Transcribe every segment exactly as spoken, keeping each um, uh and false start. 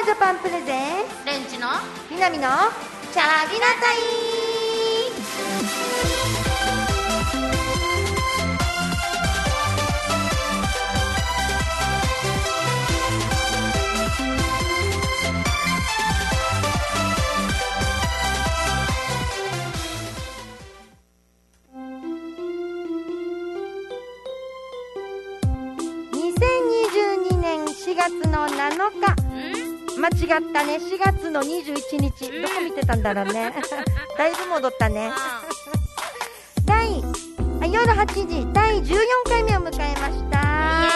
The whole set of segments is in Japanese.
ジャパンプレゼンレンチの南のチャギナタイ。にせんにじゅうにねんしがつのなのか、間違ったね。しがつのにじゅういちにち、どこ見てたんだろうねだいぶ戻ったね第あ夜はちじだいじゅうよんかいめを迎えました。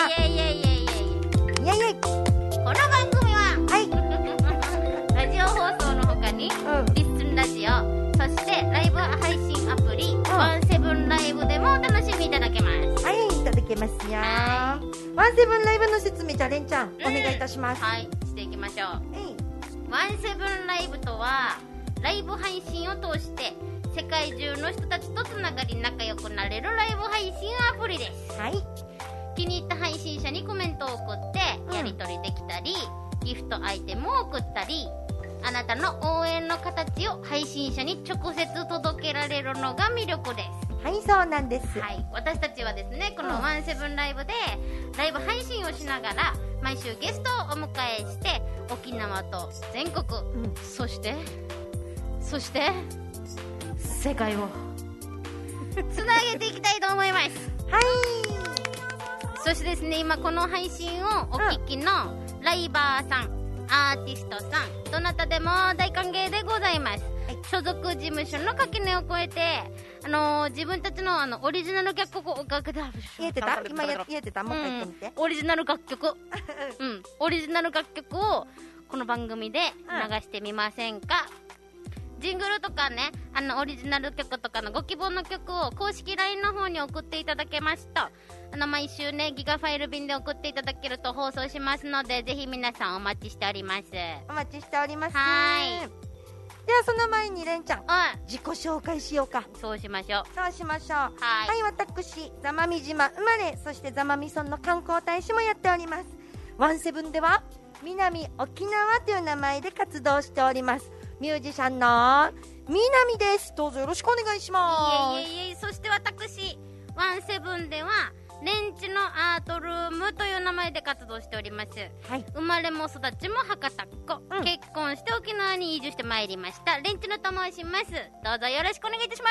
イエイイエイイエイイエイイエイイエイイエイ。 この番組ははいラジオ放送の他に、 うんリッスンラジオ、そしてライブ配信アプリ、ワンセブンライブでもお楽しみいただけます。 はい、いただけますよ。ワンセブンライブの説明、じゃあレンちゃん、お願いいたします。 はい、していきましょう。 えい。 ワンセブンライブとは、ライブ配信を通して世界中の人たちとつながり仲良くなれるライブ配信アプリです。 はい。 気に入った配信者にコメントを送ってやり取りできたり、うん、ギフトアイテムを送ったり、あなたの応援の形を配信者に直接届けられるのが魅力です。 はい、そうなんです。 はい、私たちはですね、このワンセブンライブでライブ配信をしながら毎週ゲストをお迎えして沖縄と全国、うん、そしてそして世界をつなげていきたいと思います。 はい。 そしてですね、今この配信をお聞きのライバーさん、アーティストさん、どなたでも大歓迎でございます。はい、所属事務所の垣根を越えて、あのー、自分たちの、あのオリジナル楽曲を言えてた今や言えてたもう一回言ってみて、 うん、オリジナル楽曲うん、オリジナル楽曲をこの番組で流してみませんか、うん、ジングルとかね、あのオリジナル曲とかのご希望の曲を公式 ライン の方に送っていただけますと、あの毎週ねギガファイル便で送っていただけると放送しますので、ぜひ皆さんお待ちしております。 お待ちしております。 はい。 ではその前にレンちゃん、 うん、 自己紹介しようか。 そうしましょう。 そうしましょう。はい、 はい、 私座間味島生まれ、そして座間味村の観光大使もやっております。ワンセブンでは南沖縄という名前で活動しております。ミュージシャンの南です。どうぞよろしくお願いします。 いえいえいえ。そして私ワンセブンではレンチのアートルームという名前で活動しております。はい、生まれも育ちも博多っ子、うん、結婚して沖縄に移住してまいりましたレンチのと申します。どうぞよろしくお願いいたします。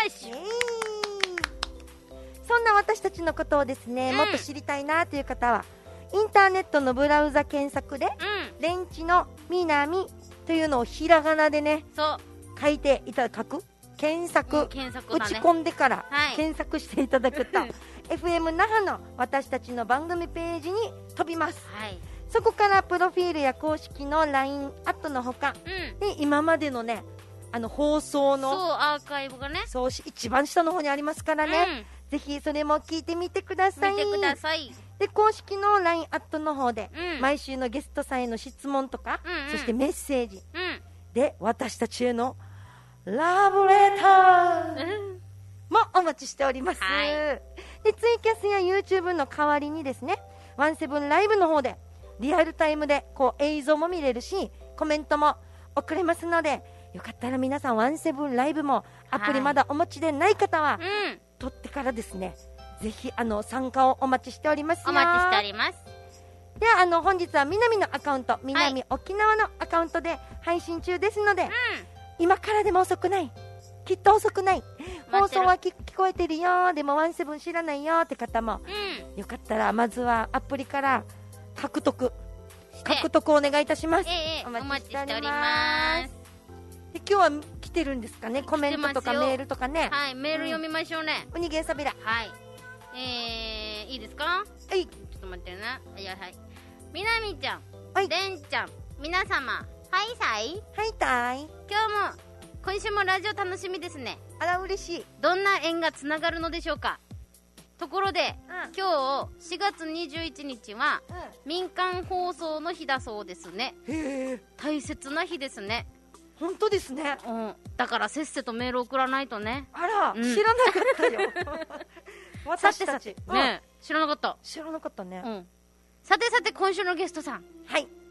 そんな私たちのことをですね、うん、もっと知りたいなという方はインターネットのブラウザ検索で、うん、レンチの南というのをひらがなでね、そう書いていただく検索、うん、検索だね、打ち込んでから、はい、検索していただくとエフエム 那覇の私たちの番組ページに飛びます、はい、そこからプロフィールや公式の ライン アットのほか、うん、で今までのねあの放送のそうアーカイブがね、 そう一番下の方にありますからね、うん、ぜひそれも聞いてみてください。 見てください。 で公式の ライン アットの方で、うん、毎週のゲストさんへの質問とか、うんうん、そしてメッセージ、うん、で私たちへのラブレター、うんもお待ちしております、はい、でツイキャスや YouTube の代わりにですね、ワンセブンライブの方でリアルタイムでこう映像も見れるしコメントも送れますので、よかったら皆さんワンセブンライブもアプリまだお持ちでない方は、はい、うん、撮ってからですね、ぜひあの参加をお待ちしておりますよ。 お待ちしております。 ではあの本日は南のアカウント、南沖縄のアカウントで配信中ですので、はい、うん、今からでも遅くない、きっと遅くない、放送は聞こえてるよ、でもワンセブン知らないよって方も、うん、よかったらまずはアプリから獲得獲得お願いいたします。 ええ、お待ちしております。 で今日は来てるんですかね、コメントとかメールとかね。 はい、メール読みましょうね。 おにげんさびら、 はい、えー、いいですか。はい、ちょっと待ってね。はいはいはい。みなみちゃん、はい、れんちゃん、皆様はいさいはいたい。 今日も今週もラジオ楽しみですね。 あら嬉しい。 どんな縁がつながるのでしょうか。ところで、うん、今日しがつにじゅういちにちは、うん、民間放送の日だそうですね。へー、大切な日ですね。 本当ですね、 うん、だからせっせとメール送らないとね。 あら、うん、知らなかったよ私たちさてさて、 ね、うん、知らなかった知らなかったね、 うん、さてさて今週のゲストさん、 はい、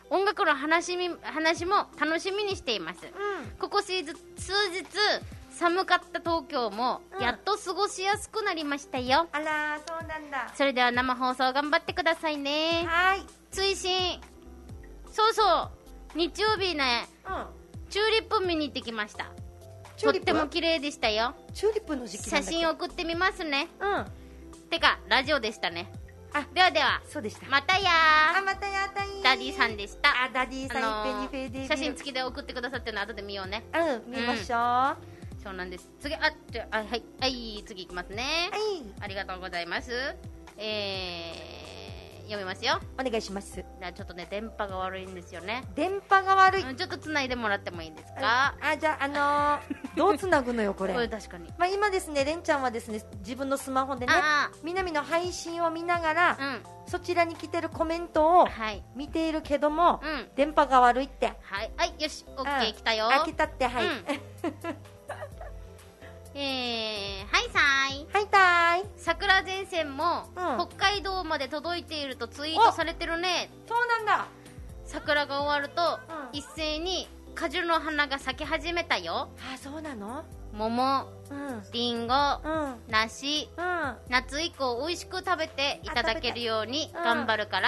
音楽の話み話も楽しみにしています、うん、ここ数日寒かった東京もやっと過ごしやすくなりましたよ、 うん、あらそうなんだ。 それでは生放送頑張ってくださいね。 はい。 追伸、そうそう日曜日ね、うん、チューリップ見に行ってきました。とっても綺麗でしたよ。 チューリップの時期なんだっけ。 写真送ってみますね。 うんてかラジオでしたね。 あではではそうでした。 またやー。あまたやたい。 ダディさんでした。 あダディさん、あのー、いっぺんにフェーデー写真付きで送ってくださってるの後で見ようね。 うん見ましょう、 うん、そうなんです。次あじゃあはいはい次いきますね。 はいありがとうございます。えー、読みますよ。 お願いします。 じゃあちょっとね電波が悪いんですよね。 電波が悪い、 うん、ちょっとつないでもらってもいいですか。 あじゃああのー、どうつなぐのよこれ。 これ確かに、 まあ、今ですねレンちゃんはですね自分のスマホでね南の配信を見ながら、うん、そちらに来てるコメントを見ているけども、はい、うん、電波が悪いって。 はいはいよしオッケー来たよ。 あ来たってはい、うんえー、はいさーいはいたーい。 桜前線も、うん、北海道まで届いているとツイートされてるね。 そうなんだ。 桜が終わると、うん、一斉に果樹の花が咲き始めたよ。 あそうなの。 桃、うん、リンゴ、うん、梨、 うん、 夏以降美味しく食べていただけるように頑張るから、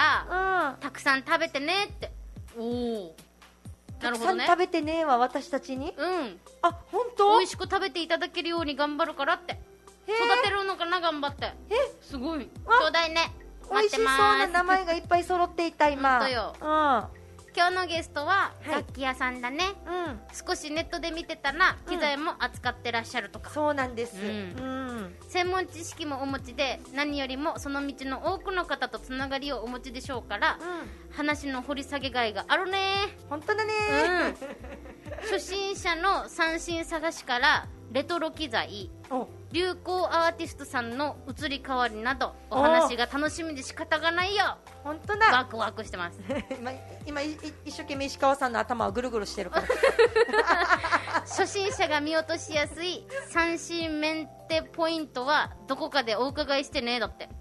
うん、たくさん食べてねって。おおたくさん食べてねえわ私たちに。 うんあ本当。 美味しく食べていただけるように頑張るからって。育てるのかな頑張って。 えすごいちょうだいね。 美味しそうな名前がいっぱい揃っていた今。 本当よ、 うん今日のゲストは楽器屋さんだね、はい、うん、少しネットで見てたら機材も扱ってらっしゃるとか、 うん、そうなんです、うんうん、専門知識もお持ちで何よりもその道の多くの方とつながりをお持ちでしょうから、うん、話の掘り下げがいがあるね。 本当だね、 うん、初心者の三振探しからレトロ機材、流行アーティストさんの移り変わりなどお話が楽しみで仕方がないよ。 本当だワクワクしてます今, 今一生懸命石川さんの頭をぐるぐるしてるから初心者が見落としやすい三振メンテポイントはどこかでお伺いしてね。だって、はい、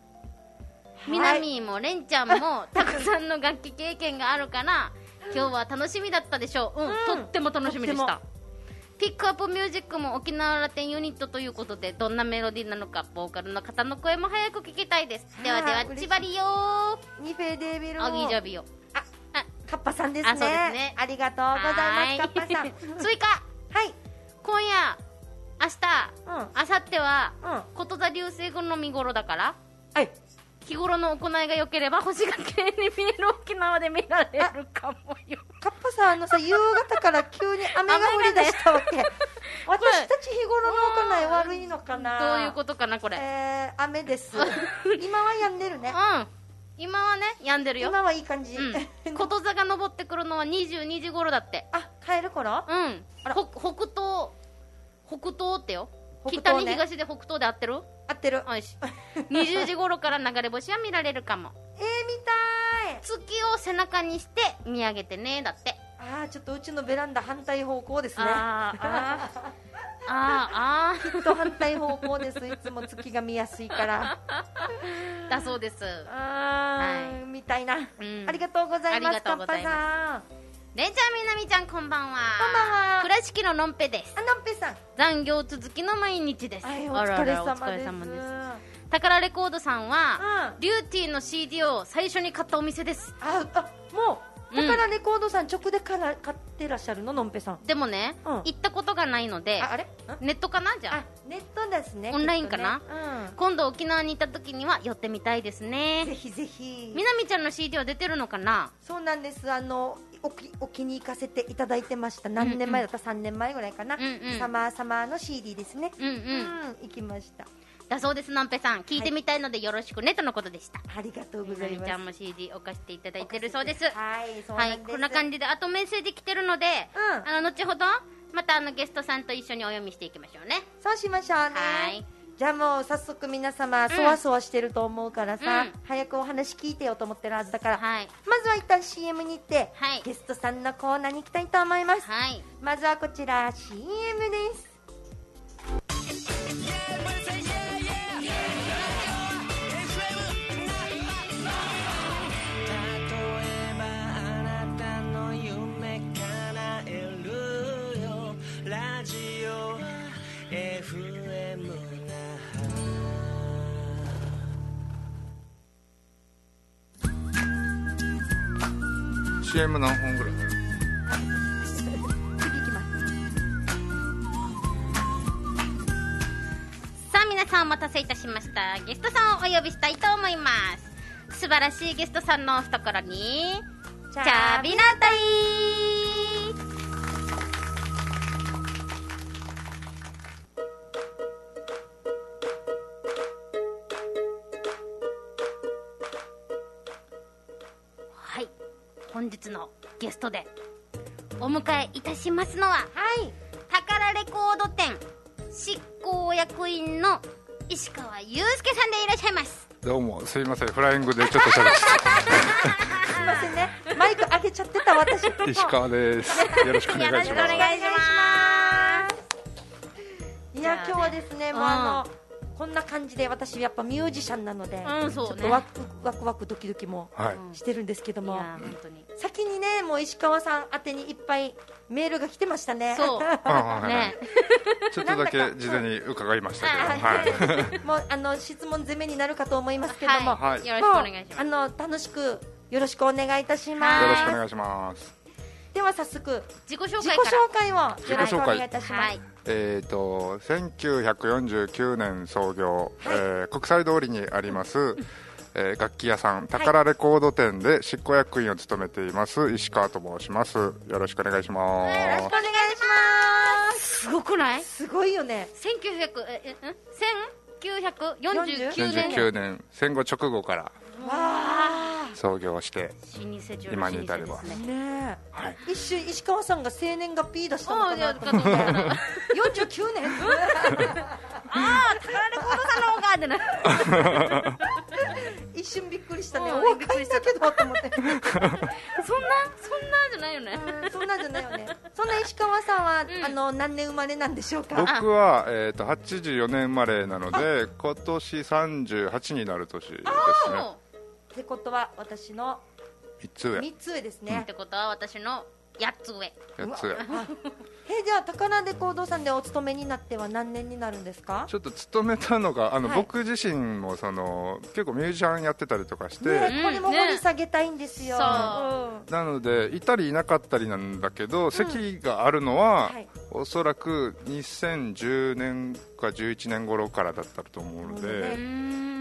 南もレンちゃんもたくさんの楽器経験があるから今日は楽しみだったでしょう、うんうん、とっても楽しみでした。ピックアップミュージックも沖縄ラテンユニットということでどんなメロディーなのかボーカルの方の声も早く聞きたいです。ではでは千葉リよーニフェデービルアギージャビよ。 ああカッパさんですね。あそうですね、ありがとうございますカッパさん追加はい今夜明日、うん、明後日は、うん、こと座流星群の見頃だから、 はい日頃の行いが良ければ星が綺麗に見える沖縄で見られるかもよ。 カッパさんあのさ夕方から急に雨が降り出したわけ、ね、私たち日頃の行い悪いのかな。 どういうことかなこれ。 えー、雨です今は止んでるね。 うん今はね止んでるよ。 今はいい感じ、 うん、こと座が登ってくるのはにじゅうにじ頃だって。 あ帰る頃。 うん北東北東ってよ、北に東で北東で合ってる合ってる。 よしにじゅうじ頃から流れ星は見られるかも。 えー、見たい。 月を背中にして見上げてねだって。 あーちょっとうちのベランダ反対方向ですね。 あーあーあーきっと反対方向ですいつも月が見やすいからだそうです。 あー、はい、見たいな、うん、ありがとうございます。カッパさんレンちゃんみなみちゃんこんばんは。 こんばんは。 倉敷ののんぺです。 あのんぺさん残業続きの毎日です。 はい、お疲れ様です。 宝レコードさんは、うん、リューティーの シーディー を最初に買ったお店です。 ああもう宝レコードさん直でから買ってらっしゃるののんぺさん。 でもね、うん、行ったことがないので。 ああれネットかな。じゃああネットですね。 オンラインかな、 ねうん、 今度沖縄に行った時には寄ってみたいですね。 ぜひぜひ。 みなみちゃんの シーディー は出てるのかな。 そうなんです。あの沖, 沖に行かせていただいてました。何年前だった、うんうん、さんねんまえぐらいかな、うんうん、サマーサマーの シーディー ですね。 うんうん、うん、 行きましただそうです。のんぺさん聞いてみたいのでよろしくね、はい、とのことでした。 ありがとうございます。みなみちゃんも シーディー 置かせていただいてるそうです。 はいそうなんです、 はい、こんな感じであとメッセージ来てるので、うん、あの後ほどまたあのゲストさんと一緒にお読みしていきましょうね。 そうしましょうね。 はいじゃあもう早速皆様そわそわしてると思うからさ、うん、早くお話聞いてよと思ってるはずだから、 はい、 まずは一旦 シーエム に行って、 はい、 ゲストさんのコーナーに行きたいと思います、 はい、 まずはこちら シーエム です。例えばあなたシーエム 何本ぐらい？ 次行きます。 さあ皆さんお待たせいたしました。ゲストさんをお呼びしたいと思います。素晴らしいゲストさんの懐にチャビナタイ。はい、本日のゲストでお迎えいたしますのは、はい、宝レコード店執行役員の石川祐介さんでいらっしゃいます。 どうもすいません、フライングでちょっとしゃべってすいませんね、マイク上げちゃってた私。 石川です。よろしくお願いします。 よろしくお願いします。いや、今日はですね、もうあのこんな感じで、私やっぱミュージシャンなので、うん、そうね、ちょっとワクワクワクドキドキもしてるんですけども、はい、いや本当に先にね、もう石川さん宛てにいっぱいメールが来てましたね。そうね、ちょっとだけ事前に伺いましたけど、はい、 もうあの質問攻めになるかと思いますけども、 はい、よろしくお願いします。 あの楽しくよろしくお願いいたします。 よろしくお願いします。 では早速自己紹介自己紹介をよろしくお願いいたします。はい、 えーとせんきゅうひゃくよんじゅうきゅうねん創業、はい、えー、国際通りにあります、えー、楽器屋さん宝レコード店で執行役員を務めています石川と申します。よろしくお願いします。 よろしくお願いします。すごくない？ すごいよね。 せんきゅうひゃくよんじゅうきゅうねんよんじゅうきゅうねん戦後直後から創業して今に至れば、 ね、はい、一瞬石川さんが生年月日出したのかなと思ってよんじゅうきゅうねんああ、宝レコードさんの方がってな一瞬びっくりしたね。お若いんだけどと思ってそんなそんなじゃないよね、 うん、そんなじゃないよね。そんな石川さんは、うん、あの何年生まれなんでしょうか？ 僕は、えー、とはちじゅうよねん生まれなので今年さんじゅうはちになる年ですね。 ってことは私のみっつ上みっつ上ですね、うん、 ってことは私のやっつ上やっつ上えじゃあ宝レコードさんでお勤めになっては何年になるんですか？ ちょっと勤めたのがあの、はい、僕自身もその結構ミュージシャンやってたりとかして、 ね、これも掘り下げたいんですよ、ね、 うん、なのでいたりいなかったりなんだけど、うん、席があるのは、はい、おそらくにせんじゅうねんかじゅういちねん頃からだったと思うので、うん、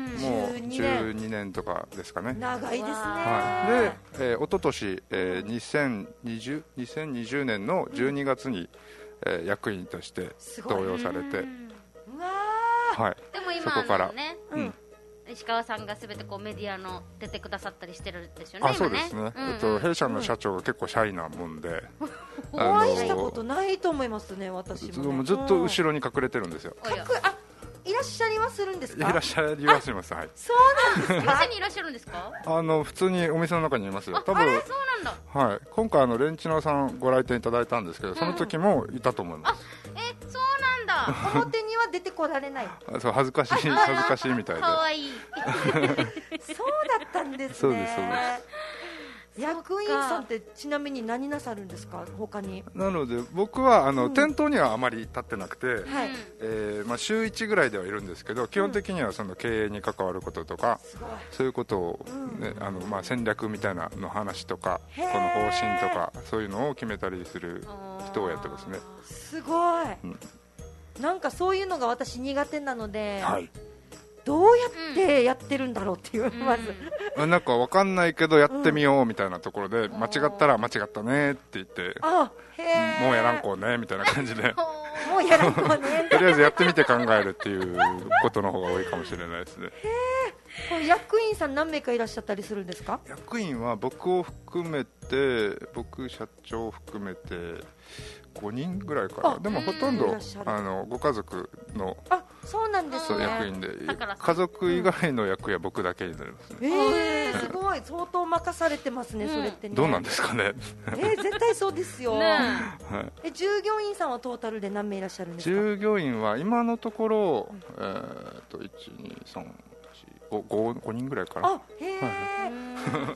もうじゅうにねんとかですかね。 長いですね、 はい、で、えー、一昨年、えー、にせんにじゅうねんのじゅうにがつに、うん、えー、役員として登用されて、 うわはい、 でも今そこから、 ね、うん、石川さんがすべてこうメディアの出てくださったりしてるんですよね。 あ、そうですね、うんうん、えっと、弊社の社長が結構シャイなもんで、 うん、お会いしたことないと思いますね、私もね。 ずっと後ろに隠れてるんですよ。 うん、あ、いらっしゃりはするんですか？ いらっしゃりはします。はい。 そうなんですか？ 店にいらっしゃるんですか？ あの普通にお店の中にいますよ。 多分。あれ、そうなんだ。はい。今回あのレンチノさんご来店いただいたんですけど、その時もいたと思います。 うん、あ、え、そうなんだ。 表には出てこられない。 あ、そう、恥ずかしい恥ずかしいみたいで。 可愛いい。 そうだったんですね。 そうですそうです。 役員さんってちなみに何なさるんですか？他に。 なので僕はあの、うん、店頭にはあまり立ってなくて、はい、えーまあ、週いちぐらいではいるんですけど、基本的にはその経営に関わることとか、うん、そういうことを、ね、うん、あのまあ、戦略みたいなの話とか、この方針とかそういうのを決めたりする人をやってますね。 すごい、うん、なんかそういうのが私苦手なので、はい、どうやってやってるんだろうっていう、うん、まずなんか分かんないけどやってみようみたいなところで、うん、間違ったら間違ったねって言って、 あ、へー、 もうやらんこうねみたいな感じでもうやらんこうねとりあえずやってみて考えるっていうことの方が多いかもしれないですね。 へー、役員さん何名かいらっしゃったりするんですか？ 役員は僕を含めて、僕社長を含めてごにんぐらいかな。でもほとんどあのご家族の、 あ、そうなんですね、 役員で、家族以外の役は僕だけになりますね。 えー、すごい、相当任されてますね、うん、それってね。 どうなんですかね。 えー、絶対そうですよ、ね、はい、え、従業員さんはトータルで何名いらっしゃるんですか？ 従業員は今のところ、うん、えー、といち、に、さん、ご、ごにんぐらいかな。 あ、へー、はい、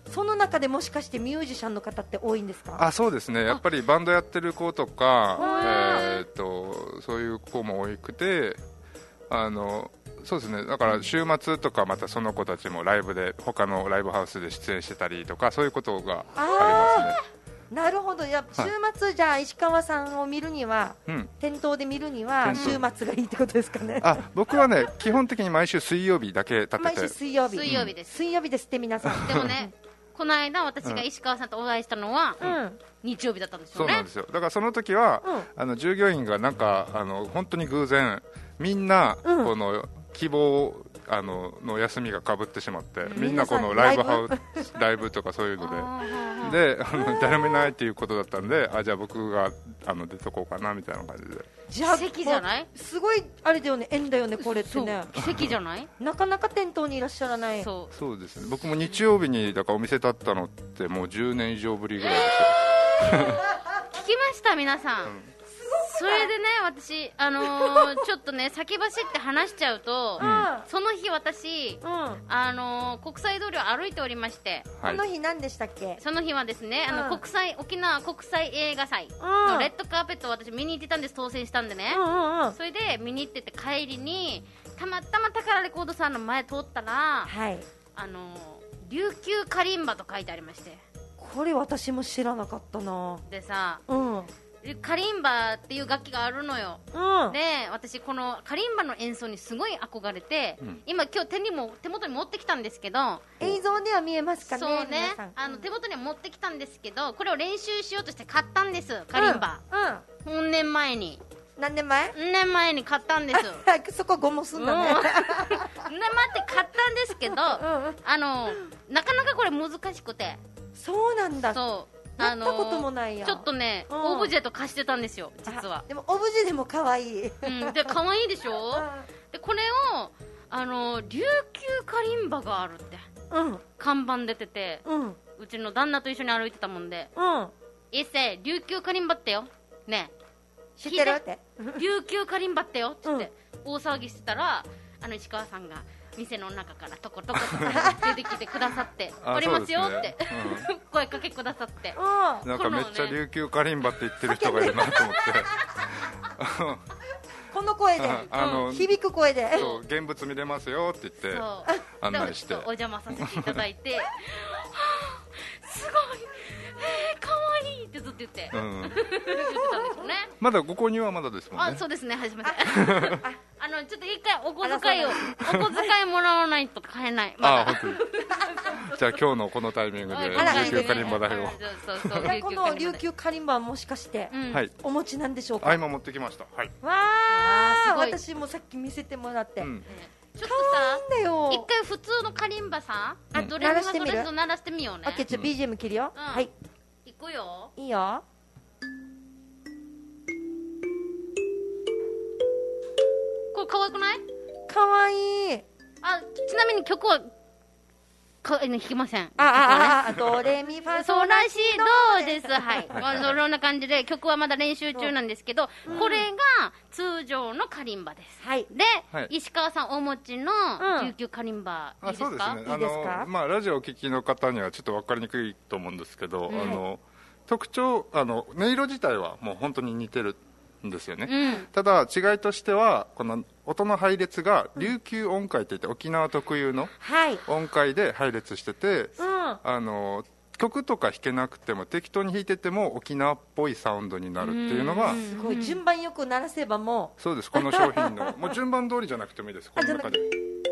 その中でもしかしてミュージシャンの方って多いんですか？ あ、そうですね、やっぱりバンドやってる子とか、えー、とそういう子も多くて、あのそうですね、だから週末とかまたその子たちもライブで他のライブハウスで出演してたりとかそういうことがありますね。 なるほど。や週末、はい、じゃあ石川さんを見るには、うん、店頭で見るには週末がいいってことですかね。 あ、僕はね基本的に毎週水曜日だけ立てて、 毎週水曜日、 水曜日です、 水曜日ですって皆さん。 でもねこの間私が石川さんとお会いしたのは、うん、日曜日だったんですよね。 そうなんですよ。だからその時は、うん、あの従業員がなんかあの本当に偶然みんな、うん、この希望あのの休みがかぶってしまって、うん、みんなこのライブハウスライブとかそういうのでであの誰もいないっていうことだったんで、あじゃあ僕があの出とこうかなみたいな感じで。 奇跡じゃない？ すごいあれだよね、縁だよねこれってね。 奇跡じゃない？ なかなか店頭にいらっしゃらない。 そうそうですね。僕も日曜日にだからお店立ったのってもうじゅうねん以上ぶりぐらいですよ。 聞きました皆さん、うん、それでね私、あのー、ちょっとね先走って話しちゃうと、うん、その日私、うん、あのー、国際通りを歩いておりまして、 はい、その日何でしたっけ？ その日はですね、あの、うん、国際沖縄国際映画祭のレッドカーペットを私見に行ってたんです。当選したんでね、うんうんうん、それで見に行ってて帰りにたまたま宝レコードさんの前通ったら、はい、あのー、琉球カリンバと書いてありまして、 これ私も知らなかったな。 でさ、 うん、 カリンバっていう楽器があるのよ、うん、で私このカリンバの演奏にすごい憧れて、うん、今今日手にも手元に持ってきたんですけど、 映像では見えますかね。 そうね、あの手元には持ってきたんですけど、これを練習しようとして買ったんです、カリンバ、うんうん、年前に。 何年前？ 年前に買ったんです。 そこゴモすんだね。 ね、待って買ったんですけど、うん、あのなかなかこれ難しくて。 そうなんだ。 そう、 やったこともないや。 ちょっとね、うん、オブジェと貸してたんですよ実は。 でもオブジェでも可愛い。 うん、で可愛いでしょ。でこれをあの琉球カリンバがあるって、うん、看板出てて、うん、うちの旦那と一緒に歩いてたもんで、うん、いっせ琉球カリンバってよね。 知ってるって。 琉球カリンバってよって言って、うん、大騒ぎしてたら、あの石川さんが店の中からとことこと出てきてくださっておりますよって、うん、声かけくださって、 なんかめっちゃ琉球カリンバって言ってる人がいるなと思ってこの声で、あの響く声で、 そう現物見れますよって言って案内してお邪魔させていただいてすごい、えー、かわいいってずっと言って、うん、言ってたんですよね。 まだご購入はまだですもんね。 あ、そうですね、始めてあのちょっと一回お小遣いをお小遣いもらわないと買えない、まだ。あ、本当にじゃあ今日のこのタイミングで琉球カリンバ代を。 この琉球カリンバはもしかしてお持ちなんでしょうか？ あ、今持ってきました。はい。 わあ、私もさっき見せてもらって、うん、 ちょっとさ、一回普通のカリンバさ、あ、どれもそれと鳴らしてみようね。 オッケー、ちょっと ビージーエム 切るよ。はい。 いくよ。 いいよ。 これ可愛くない？ 可愛い。 あ、ちなみに曲はか弾きません。 ああああ、ドレミファソラシドです。はい。まあそんな感じで曲はまだ練習中なんですけど、これが通常のカリンバです。はい。で、石川さんお持ちの琉球カリンバいいですか？ そうですね。あのまあラジオをお聞きの方にはちょっと分かりにくいと思うんですけど、あの特徴、あの音色自体はもう本当に似てるんですよね、うん、ただ違いとしてはこの音の配列が琉球音階っていって沖縄特有の音階で配列してて、はい、あの曲とか弾けなくても適当に弾いてても沖縄っぽいサウンドになるっていうのがすごい順番よく鳴らせばもうそうです。この商品のもう順番通りじゃなくてもいいです。この中で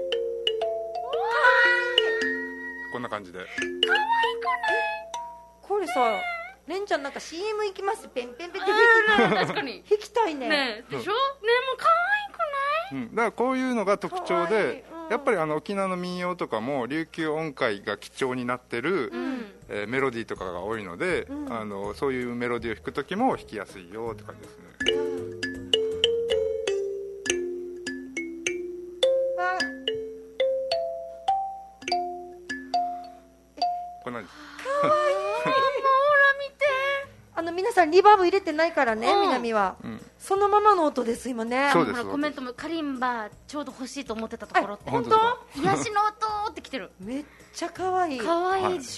こんな感じでかわいくない？ これさ、レンちゃんなんか シーエム 行きますペンペンペンって確かに弾きたいね。 ねでしょ、うん、ねもう可愛くない？ うん、だからこういうのが特徴で、うん、やっぱりあの沖縄の民謡とかも琉球音階が基調になってる、うんえー、メロディーとかが多いので、うん、あのそういうメロディーを弾くときも弾きやすいよって感じですね、うんこんなにかわいいほら見て、 あの皆さんリバーブ入れてないからね、南は、うん、そのままの音です今ね。 そうです。 ほらコメントもカリンバちょうど欲しいと思ってたところって。 本当？ 癒しの音ってきてる。 めっちゃ可愛い。 可愛いでしょ、はい、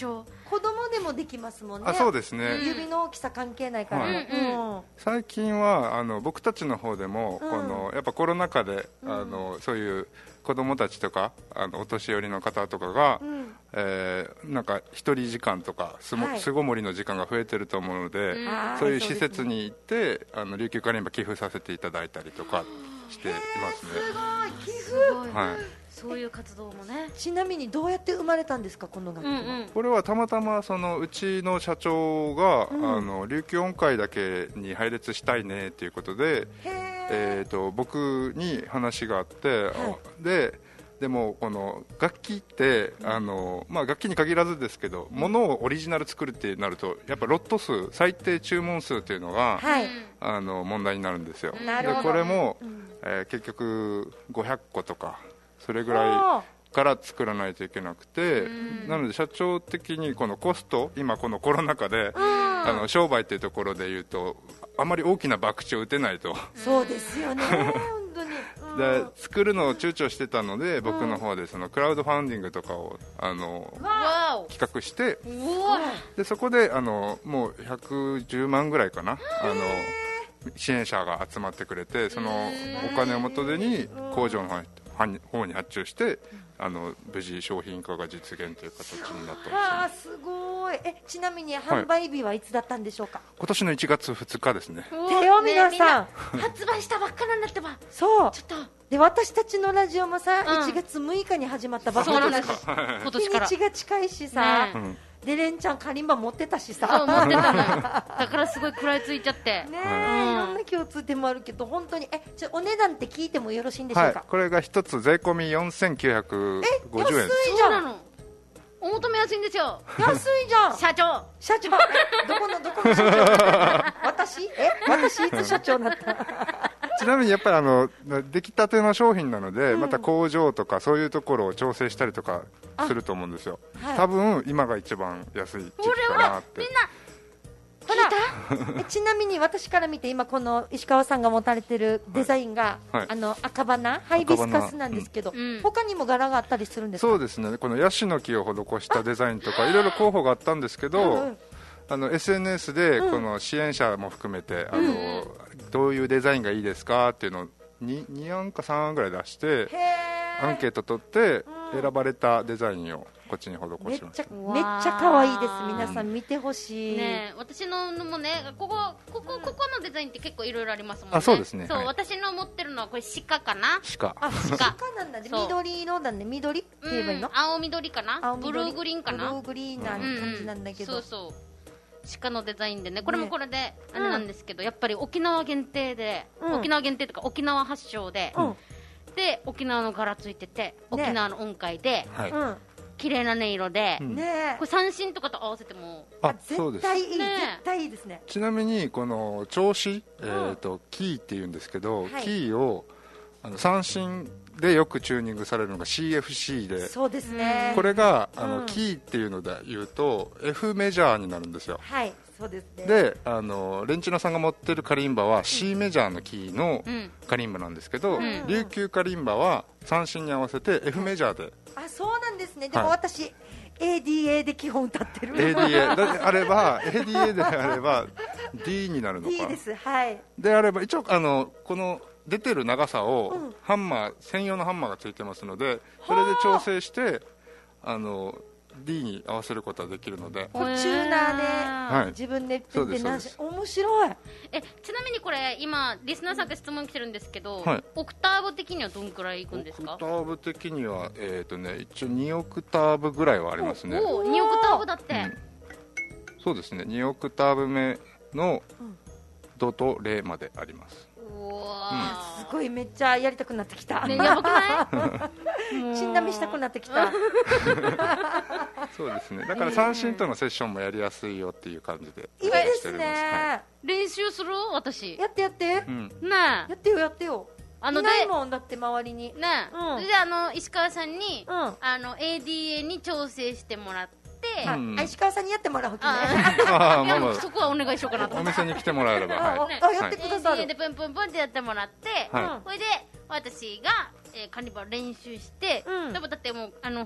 子供でもできますもんね。 あ、そうですね、 指の大きさ関係ないから、 はいうんうん、 最近はあの僕たちの方でも、 うん、 このやっぱコロナ禍で、 うん、 あのそういう子供たちとかあのお年寄りの方とかが、うん、えー、なんか一人時間とか巣ご、はい、もりの時間が増えてると思うので、うん、そういう施設に行って、ね、あの琉球カリンバ寄付させていただいたりとかしていますね。 すごい寄付、 はい、そういう活動もね。 ちなみにどうやって生まれたんですか、この楽器は。うんうん、 これはたまたまそのうちの社長が、うん、あの琉球音階だけに配列したいねということで、えー、と僕に話があって、はい、ででもこの楽器ってあの、まあ、楽器に限らずですけど、ものをオリジナル作るってなるとやっぱロット数、最低注文数っていうのが、はい、あの問題になるんですよ。でこれも、うん、えー、結局ごひゃっことかそれぐらいから作らないといけなくて、うん、なので社長的にこのコスト、今このコロナ禍で、うん、あの商売っていうところでいうとあまり大きな博打を打てないと。 そうですよね本当に、 うん、で作るのを躊躇してたので、僕の方でそのクラウドファンディングとかをあの企画して、でそこであのもうひゃくじゅうまんぐらいかな、あの支援者が集まってくれて、そのお金を元手に工場の方に発注して、あの無事商品化が実現という形になったんです、ね。 はあ、すごい。え、ちなみに販売日はいつだったんでしょうか。はい、 今年のいちがつふつかですね。 手よ皆さん、 ね、みんな発売したばっかなんだってば。 そうちょっとで、私たちのラジオもさ、うん、いちがつむいかに始まったばっかりだし、 今年から日にちが近いしさ、ね、うん、でレンちゃんカリンバ持ってたしさ、 そう持ってたのよだからすごい食らいついちゃってね、うん、いろんな共通点もあるけど、本当にえじゃお値段って聞いてもよろしいんでしょうか。 はい、これが一つ税込みよんせんきゅうひゃくごじゅうえん。 え、安いじゃん。 お求めやすいんですよ。 安いじゃん社長社長どこのどこの社長私え私いつ社長になったちなみにやっぱりあの出来たての商品なので、うん、また工場とかそういうところを調整したりとかすると思うんですよ、はい、多分今が一番安い時期かなって。 みんな聞いたえちなみに私から見て今この石川さんが持たれてるデザインが、はい、あの赤花ハイビスカスなんですけど、うん、他にも柄があったりするんですか。 そうですね、このヤシの木を施したデザインとかいろいろ候補があったんですけど、うん、あの エスエヌエス でこの支援者も含めて、うん、あのどういうデザインがいいですかっていうのを 2, に案かさん案ぐらい出してアンケート取って選ばれたデザインをこっちに施しました。 めっちゃめっちゃ可愛いです。皆さん見てほしい、 ね、私ののもね、ここここここのデザインって結構いろいろありますもんね。 あ、そうですね。 そう、 はい、 私の持ってるのはこれ鹿かな。 鹿。 あ、鹿なんだね。緑色だね。緑って言えばいいの？ うん、青緑かな。ブルーグリーンかな。 ブルーグリーンな感じなんだけど。 うんうん、そうそう。鹿のデザインでね、これもこれであれなんですけど、ね、やっぱり沖縄限定で、うん、沖縄限定とか沖縄発祥で、うん、で沖縄の柄ついてて、沖縄の音階で、はい、うん、綺麗な音色で、ね、これ三振とかと合わせてもあ絶対いい、ね、絶対いいですね。 ちなみにこの調子、えーと、キーっていうんですけど、はい、キーをあの三振でよくチューニングされるのが シーエフシー で、 そうですね、 これがあの、うん、キーっていうので言うと F メジャーになるんですよ。 はい、そうですね。 で、あのレンチノさんが持ってるカリンバは C メジャーのキーのカリンバなんですけど、うん、琉球カリンバは三振に合わせて F メジャーで、 あ、そうなんですね。でも私、はい、エーディーエー で基本歌ってる。 エーディーエー であればエーディーエー であれば D になるのか。 D です、はい。 であれば一応あのこの出てる長さを、うん、ハンマー専用のハンマーがついてますので、それで調整してあの D に合わせることはできるので、 チューナーで、はい、自分でってってなし、面白い。 えちなみにこれ今リスナーさんが質問来てるんですけど、はい、オクターブ的にはどんくらいいくんですか。 オクターブ的には、えーとね、一応にオクターブぐらいはありますね。 おお、にオクターブだって、うん、 そうですね、にオクターブ目のドとレまであります。 うわ、 うん、すごい、めっちゃやりたくなってきた、 ね、やばくないチンダミしたくなってきたそうですね、だから三振とのセッションもやりやすいよっていう感じでいいですね、 はい、練習する私やってやって、 うん、ねやってよやってよ。あのいないもんだって周りにね、うん、じゃあ、あの石川さんに、うん、あの エーディーエー に調整してもらって、 うん、石川さんにやってもらうわけね。 あいやもうそこはお願いしようかなと。 お店に来てもらえれば、はいね、あやってくださる。 エーディーエー でプンプンプンってやってもらって、はい、それで私が、えー、カニバル練習して、うん、でもだってもうあのほら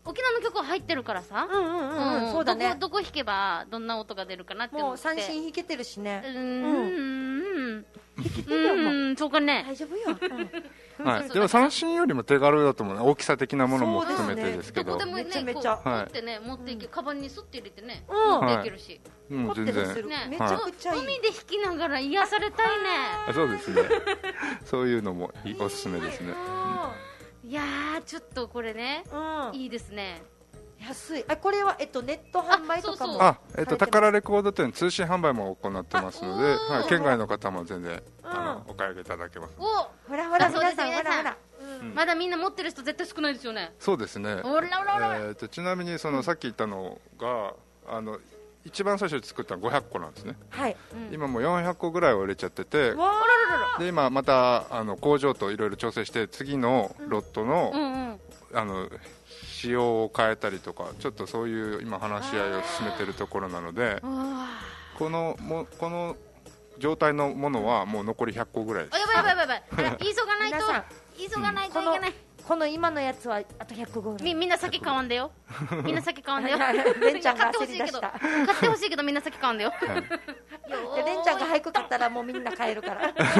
沖縄の曲は入ってるからさ、 うんうんうん、うん、そうだね。 どこどこ弾けばどんな音が出るかなって思って。 もう三振弾けてるしね。 うーん、弾けてるよ。うん、そうかね。 大丈夫よ。 うん、はい。でも三振よりも手軽だと思うね。大きさ的なものも含めてですけど。 どこでもね、 めちゃめちゃ。 こう持ってね、持っていけ、カバンにスッて入れてね、 うん、 持っていけるし。 もう全然。 ね、めちゃくちゃいい。 海で弾きながら癒されたいね。 そうですね。そういうのもおすすめですね。 いやー、ちょっとこれね、いいですね。 安い。あ、これはえっとネット販売とかも。 あ、えっと宝レコード店通信販売も行ってますので、はい、県外の方も全然あのお買い上げいただけます。 お、 ほらほら皆さんほらほら。 まだみんな持ってる人絶対少ないですよね。 そうですね。 ほらほらほら。 えっとちなみにそのさっき言ったのがあの一番最初に作ったのごひゃっこなんですね。 はい。 今もうよんひゃっこぐらいを売れちゃってて、で今またあの工場といろいろ調整して次のロットのあの仕様を変えたりとか、ちょっとそういう今話し合いを進めているところなので、このもこの状態のものはもう残りひゃっこぐらいです。 やばいやばいやばいやばい。急がないと急がないといけない。 この今のやつはあとひゃっこぐらい。 みみんな先買わんでよ。みんな先買わんでよ。 レンちゃんが焦り出した。 買ってほしいけどみんな先買わんでよ。 レンちゃんが早く買ったらもうみんな買えるから。いやでも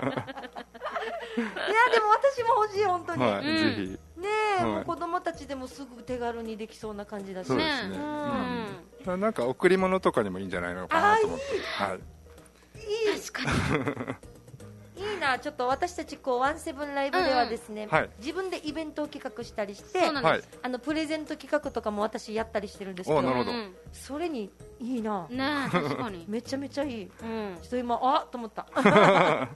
私も欲しい本当に。 はい、ぜひ。 ねえ、もう子供たちでもすぐ手軽にできそうな感じだし。 そうですね。うん。なんか贈り物とかにもいいんじゃないのかなと思って。はい。 いい。確かに。いいな。ちょっと私たちこうワンセブンライブではですね、自分でイベントを企画したりして、あのプレゼント企画とかも私やったりしてるんですけど、 なるほど。 それにいいな。 ね、確かに。 めちゃめちゃいい。ちょっと今あっと思った。 はい。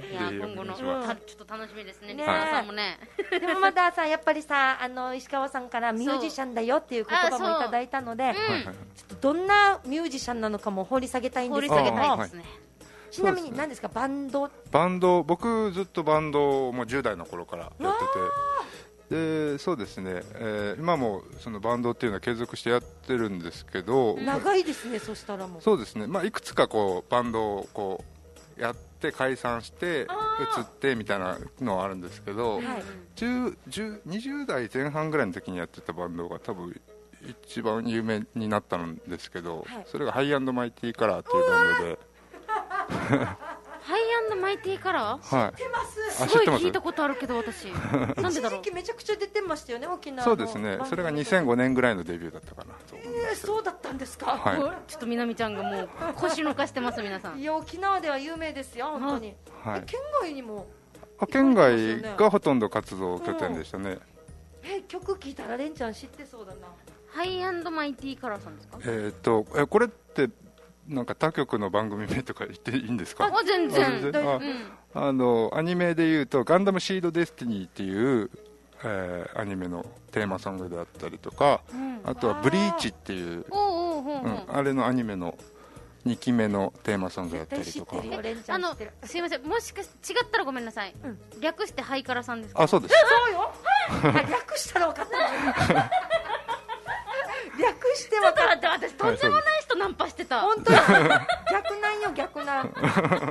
いや今後のちょっと楽しみですね。リスナーさんもね。 でもまださやっぱりさあの石川さんからミュージシャンだよっていう言葉もいただいたので、ちょっとどんなミュージシャンなのかも掘り下げたいんですけど。掘り下げたいですね。ちなみに何ですか、バンドバンド僕ずっとバンドもじゅう代の頃からやってて、でそうですね、えー、今もそのバンドっていうのは継続してやってるんですけど、 長いですね。そしたらもうそうですね、まあ、いくつかこうバンドをこうやって解散して移ってみたいなのはあるんですけど、はい、じゅう、にじゅう代前半ぐらいの時にやってたバンドが多分一番有名になったんですけど、はい、それがハイ&マイティカラーっていうバンドでハイ&マイティカラー、 はい、 知ってます。 すごい聞いたことあるけど私なんでだろう。 一時期めちゃくちゃ出てましたよね、沖縄の。 そうですね、それがにせんごねんぐらいのデビューだったかなと思います。 えー、そうだったんですか。 はい、 ちょっとみなみちゃんがもう腰抜かしてます皆さん。 いや沖縄では有名ですよ本当に、はい、県外にも、 ね、県外がほとんど活動拠点でしたね、うん、 え曲聴いたらレンちゃん知ってそうだな。 ハイ&マイティカラーさんですか。 えー、っとえこれってなんか他局の番組名とか言っていいんですか。 あ全然あ、 うん、あのアニメでいうとガンダムシードデスティニーっていう、えー、アニメのテーマソングであったりとか、うん、あとはブリーチっていう、うん、あれのアニメのにきめのテーマソングだったりとか。 あのすいません、もしかし違ったらごめんなさい、うん、略してハイカラさんですか。 あそうです。 そうよ略したら分かった略して分かった。 私とんでもない人ナンパしてた。 本当だ逆なんよ逆なんえー、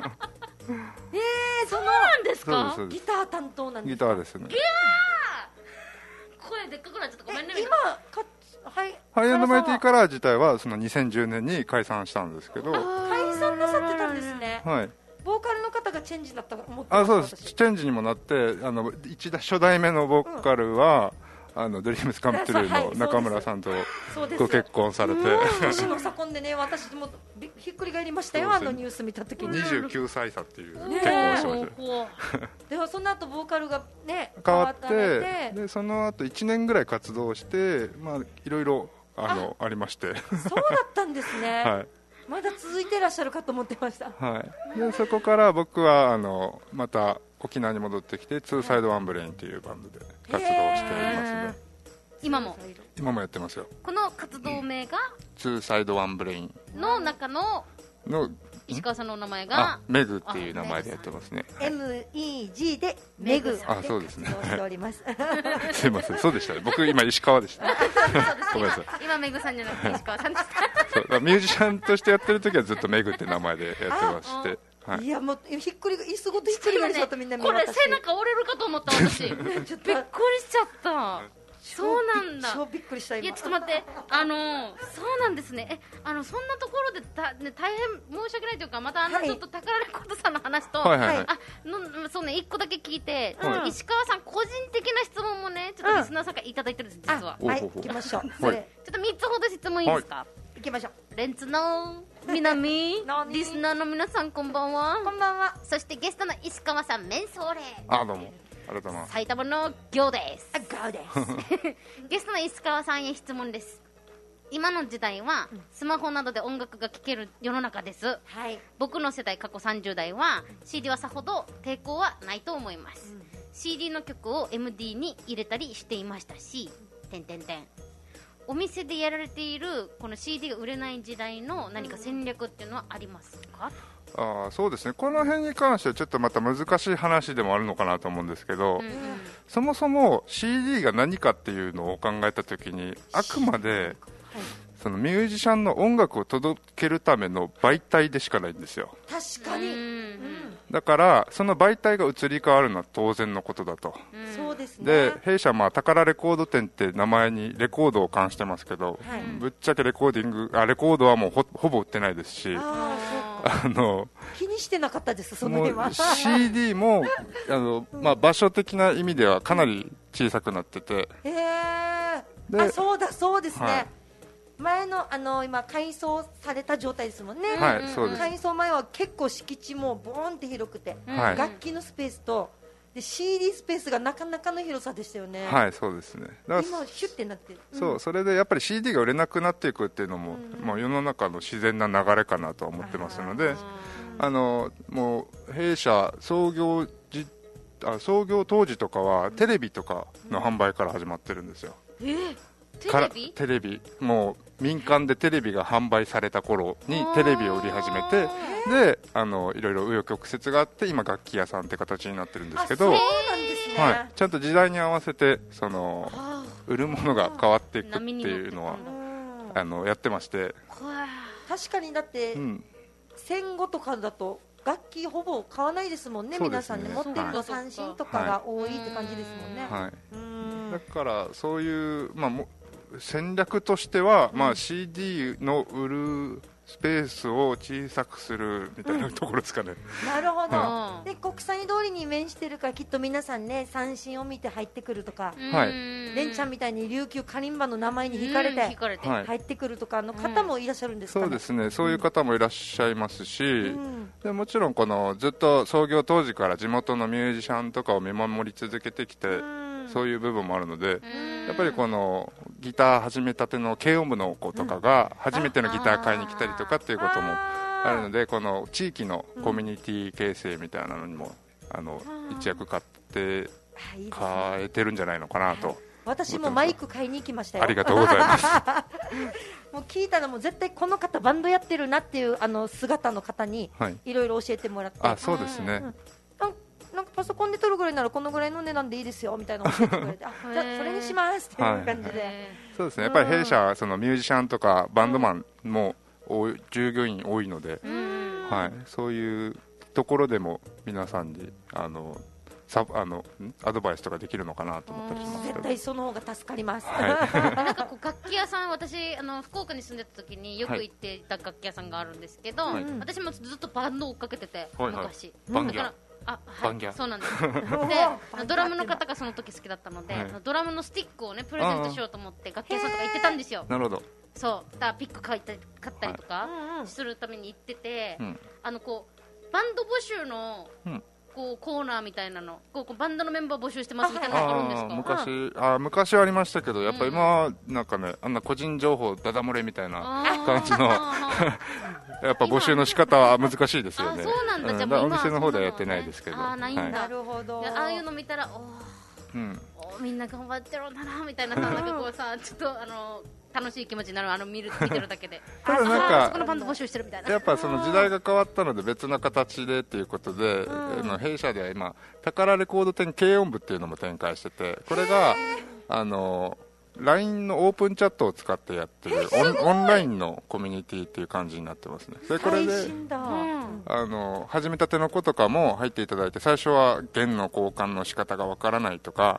そうなんですか。 ギター担当なんですか。 ギターですね。 ギャー声でっかくなっちゃった。ごめんね。 今かハイ&マイティカラー自体はそのにせんじゅうねんに解散したんですけど。 解散なさってたんですね。 はい。 ボーカルの方がチェンジだったと思ってました。あ、そうです。チェンジにもなって、あの一打初代目のボーカルは、うん、あのドリームスカムトゥルーの中村さんとご結婚されて、 年の差婚でね、私もひっくり返りましたよ、あのニュース見たときに。 にじゅうきゅうさい差っていう結婚しました。 でもその後ボーカルがね変わって、でその後いちねんぐらい活動して、まあいろいろあの あ, ありまして。 そうだったんですね。はい。まだ続いていらっしゃるかと思ってました。 はい。でそこから僕はあのまた沖縄に戻ってきてツーサイドワンブレインっていうバンドで活動していますね。 今も今もやってますよ。 この活動名がツーサイドワンブレインの中のの石川さんのお名前がメグっていう名前でやってますね。 エムイージー でメグさんで活動しております。 すいません、そうでしたね。僕今石川でした。 ごめんなさい。今メグさんじゃなくて石川さんでした。 そうミュージシャンとしてやってる時はずっとメグって名前でやってまして、 はい、いやもうひっくり椅子ごとひっくり返しちゃったみんな見これ背中折れるかと思った私びっくりしちゃった。そうなんだ。 超びっくりした今。 いやちょっと待って、あのー、そうなんですね。え、あのそんなところでた、ね、大変申し訳ないというか、またあの、はい、ちょっと宝レコードさんの話と、 はいはいはい、 あのそうね、一個だけ聞いて、はい、石川さん個人的な質問もね、ちょっとリスナーさんからいただいてるんです、うん、実は。 はい、行きましょう。 それちょっとみっつほど質問いいですか？はい、 行きましょう。 レンツの南リスナーの皆さんこんばんは。 こんばんは。 そしてゲストの石川さん、メンソーレ。 あ、どうもありがとうございます。 埼玉の行です。 あ、行ですゲストの石川さんへ質問です。今の時代はスマホなどで音楽が聴ける世の中です、はい、僕の世代過去さんじゅう代は シーディー はさほど抵抗はないと思います、うん、シーディー の曲を エムディー に入れたりしていましたし、てんてんてんお店でやられているこの シーディー が売れない時代の何か戦略っていうのはありますか？ あ、そうですね、この辺に関してはちょっとまた難しい話でもあるのかなと思うんですけど、うんうん、そもそも シーディー が何かっていうのを考えたときに、あくまでそのミュージシャンの音楽を届けるための媒体でしかないんですよ。 確かに、うん、 だからその媒体が移り変わるのは当然のことだと、 うん、そうですね。 で、弊社まあ宝レコード店って名前にレコードを冠してますけど、はい、ぶっちゃけレコーディングあレコードはもう ほ, ほぼ売ってないですし、 ああの気にしてなかったです。その辺はシーディー もあの、まあ、場所的な意味ではかなり小さくなってて、 へえー、あ、そうだそうですね、はい、前のあの今改装された状態ですもんね、 はい、そうです。 改装前は結構敷地もボーンって広くて、 はい、 楽器のスペースとで シーディー スペースがなかなかの広さでしたよね。 はい、そうですね。だから今シュッてなってる、 そう、うん、それでやっぱり シーディー が売れなくなっていくっていうのも、うん、もう世の中の自然な流れかなとは思ってますので、あのもう弊社創業時あ創業当時とかはテレビとかの販売から始まってるんですよ。 えーテレビテレビもう民間でテレビが販売された頃にテレビを売り始めて、であのいろいろ紆余曲折があって今楽器屋さんって形になってるんですけど、 そうなんですね、 はい、ちゃんと時代に合わせてその売るものが変わっていくっていうのはあのやってまして、 確かにだって、うん、戦後とかだと楽器ほぼ買わないですもん ね, ね皆さんね、持ってるの三振とかが多いって感じですもんね、 はい、うんだからそういう、まあ、も戦略としては、うんまあ、シーディー の売るスペースを小さくするみたいなところですかね、 うん、なるほど、はい、で国際通りに面してるからきっと皆さんね三振を見て入ってくるとか、 はい、 レンちゃんみたいに琉球カリンバの名前に惹かれて入ってくるとかの方もいらっしゃるんですかね、 そうですね、そういう方もいらっしゃいますし、うん、でもちろんこのずっと創業当時から地元のミュージシャンとかを見守り続けてきて、うんそういう部分もあるので、やっぱりこのギター始めたての軽音部の子とかが初めてのギター買いに来たりとかっていうこともあるので、この地域のコミュニティ形成みたいなのにもあの一役買って変えてるんじゃないのかなと。 私もマイク買いに行きましたよ。 ありがとうございますもう聞いたらもう絶対この方バンドやってるなっていうあの姿の方にいろいろ教えてもらって、 はい、あそうですね、うんなんかパソコンで撮るぐらいならこのぐらいの値段でいいですよみたいなの教えてくれてあじゃあそれにしますっていう感じで、はい、 そうですね、やっぱり弊社はそのミュージシャンとかバンドマンも従業員多いので、はい、そういうところでも皆さんにあのサあのアドバイスとかできるのかなと思ったりしますけど、 絶対その方が助かります、 はい、なんかこう楽器屋さん、私あの福岡に住んでた時によく行っていた楽器屋さんがあるんですけど、はい、私もずっとバンドを追っかけてて、はい、昔、はい、 バンギャあはい、そうなんですでドラムの方がその時好きだったので、はい、ドラムのスティックをねプレゼントしようと思って楽器屋さんとか行ってたんですよ。 なるほど。 そうだピック買ったり買ったりとかするために行ってて、はい、あのこうバンド募集の、うんこうコーナーみたいなのこうこうバンドのメンバー募集してますみたいなのあるんですか？ 昔あ昔はありましたけど、やっぱり今はなんかね、あんな個人情報ダダ漏れみたいな感じのやっぱ募集の仕方は難しいですよね。 あそうなんだ、うん、じゃあお店の方ではやってないですけど、 あないんだ、はい、 なるほど。 ああいうの見たらお、うん、おみんな頑張ってるんだなみたいなさ、なんかこうさちょっとあの楽しい気持ちになる、あの見る見てるだけでただなんかそこのバンド募集してるみたいな、 やっぱその時代が変わったので別な形でっていうことで、あの弊社では今宝レコード店軽音部っていうのも展開してて、これがあの ライン のオープンチャットを使ってやってるオン、オンラインのコミュニティっていう感じになってますね。でこれであの始めたての子とかも入っていただいて、最初は弦の交換の仕方がわからないとか、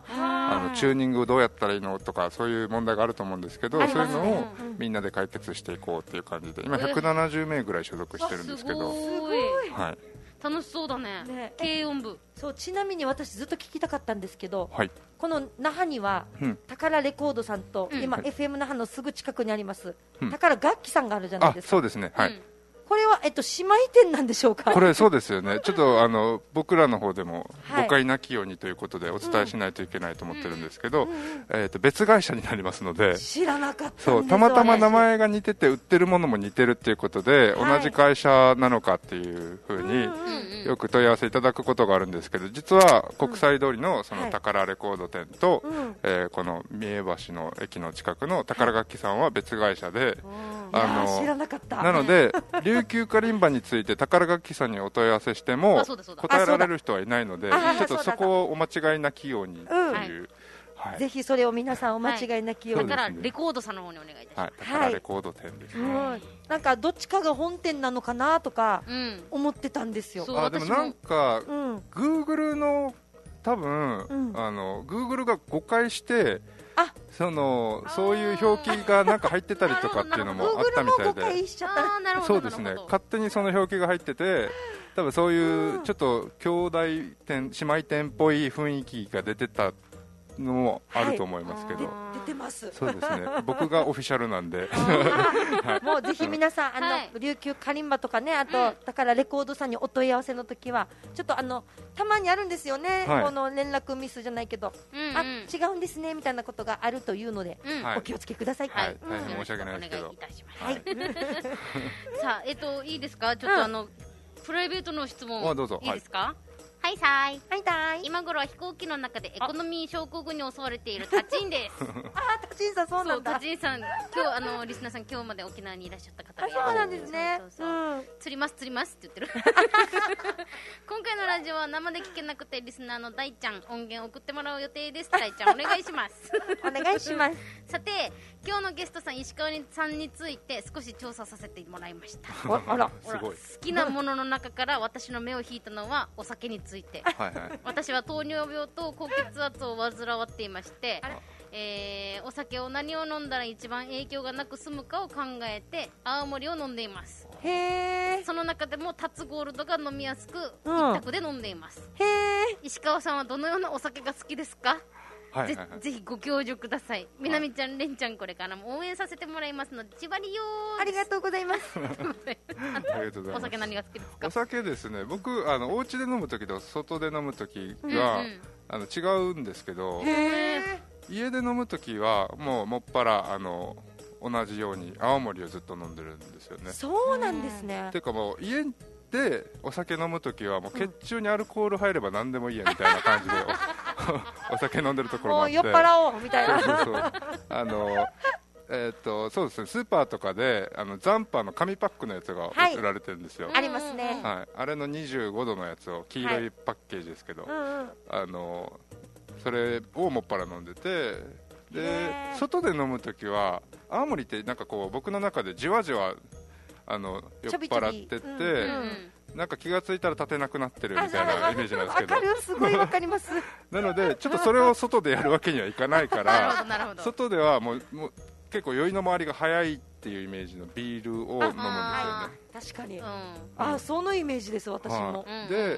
あのチューニングをどうやったらいいのとかそういう問題があると思うんですけど、 ね、 そういうのをみんなで解決していこうっていう感じで今ひゃくななじゅうめいぐらい所属してるんですけど、 すごい、 はい、 楽しそうだね。ね、軽音部。 そう、ちなみに私ずっと聞きたかったんですけど、 はい、 この那覇には、うん、宝レコードさんと、うん、今、はい、エフエム 那覇のすぐ近くにあります、うん、宝楽器さんがあるじゃないですか。 あ、そうですね、はい、うん、 これは、えっと、姉妹店なんでしょうか。 これそうですよね。ちょっとあの僕らの方でも誤解なきようにということでお伝えしないといけないと思ってるんですけど、うんうん、えー、と別会社になりますので、 知らなかったんです。 そう、たまたま名前が似てて売ってるものも似てるっていうことで、はい、同じ会社なのかっていうふうによく問い合わせいただくことがあるんですけど、実は国際通りのその宝レコード店と、うん、えー、この三重橋の駅の近くの宝楽器さんは別会社で、 はい、あの知らなかった。 なので琉球カリンバについて宝楽器さんにお問い合わせしても答えられる人はいないので、ちょっとそこをお間違いなきようにという、うん、 はい、ぜひそれを皆さんお間違いなきように、 はい、だからレコードさんの方にお願いいたします、はい、 宝レコード店です、ね、 はい、なんかどっちかが本店なのかなとか思ってたんですよ、 うん、あでもなんか、うん、Google の多分、うん、あの Google が誤解してあそのそういう表記がなんか入ってたりとかっていうのもあったみたいでそうですね、勝手にその表記が入ってて多分そういうちょっと兄弟店姉妹店っぽい雰囲気が出てたのもあると思いますけど、 はい、出てます。 そうですね、僕がオフィシャルなんではい、もうぜひ皆さんあの、はい、琉球カリンバとかね、あと、うん、だからレコードさんにお問い合わせの時はちょっとあのたまにあるんですよね、はい、この連絡ミスじゃないけど、うんうん、あ違うんですねみたいなことがあるというので、うん、お気をつけください。 はい、はい、大変申し訳ないですけど、 お願いいたします、はい、さあ、えっといいですか、ちょっとあの、うん、プライベートの質問いいですか。はいはい、さいはいたい。 今頃は飛行機の中でエコノミー症候群に襲われているタチンですあー、タチンさん、そうなんだ。 タチンさん、今日あのリスナーさん今日まで沖縄にいらっしゃった方で、 あ、そうなんですね。 そうそうそう、うん、釣ります釣りますって言ってる今回のラジオは生で聞けなくてリスナーの大ちゃん音源送ってもらう予定です。大ちゃんお願いしますお願いしますさて今日のゲストさん石川さんについて少し調査させてもらいましたあら、 すごい。 好きなものの中から私の目を引いたのはお酒についてはいはい、私は糖尿病と高血圧を患わっていまして、えー、お酒を何を飲んだら一番影響がなく済むかを考えて青森を飲んでいます。 へー。 その中でもタツゴールドが飲みやすく、うん、一択で飲んでいます。 へー。 石川さんはどのようなお酒が好きですか。はいはいはい、ぜ, ぜひご教授ください。みなみちゃん、れんちゃんこれからも応援させてもらいますのでちばりよー。 ありがとうございますお酒何が好きですか。 お酒ですね、僕あのお家で飲むときと外で飲むときが、うんうん、あの違うんですけど、 へー。 家で飲むときはもうもっぱらあの同じように青森をずっと飲んでるんですよね。 そうなんですね。 ていうかもう家でお酒飲むときはもう血中にアルコール入れば何でもいいやみたいな感じで お, お酒飲んでるところもあって、 もう酔っ払おうみたいなそうそうそうあのえー、とそうですね、スーパーとかであのザンパーの紙パックのやつが売られてるんですよ、 はい、ありますね、 はい、あれのにじゅうごどのやつを黄色いパッケージですけど、はい、うんうん、あのそれをもっぱら飲んでて、で外で飲むときは青森ってなんかこう僕の中でじわじわあの酔っ払ってって、うんうん、なんか気がついたら立てなくなってるみたいなイメージなんですけど、 わかる、すごいわかりますなのでちょっとそれを外でやるわけにはいかないから外ではもう、もう結構酔いの回りが早いっていうイメージのビールを飲むんですよね。 確かに、うん、あ、そのイメージです私も、 はい、で、うん、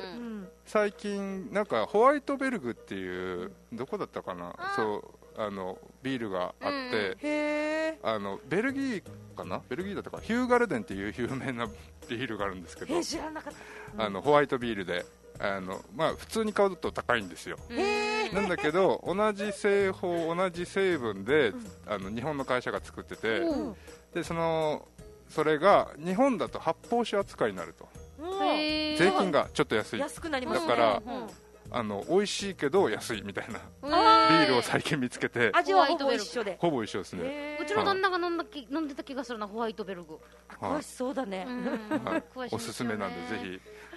最近なんかホワイトベルグっていうどこだったかな、そうあのビールがあって、うん、へあのベルギーかなベルギーだったかヒューガルデンっていう有名なビールがあるんですけど、 知らなかった、 うん、あのホワイトビールであの、まあ、普通に買うと高いんですよ。なんだけど同じ製法同じ成分で、うん、あの日本の会社が作ってて、うん、でそのそれが日本だと発泡酒扱いになると、税金がちょっと安い、 安くなりますね、 だから、うん、あの美味しいけど安いみたいなビールを最近見つけて、 味はほぼ一緒でほぼ一緒ですね。 うちの旦那が飲んだき飲んでた気がするな、ホワイトベルグ。 詳しそうだね、 はい、おすすめなんでぜひ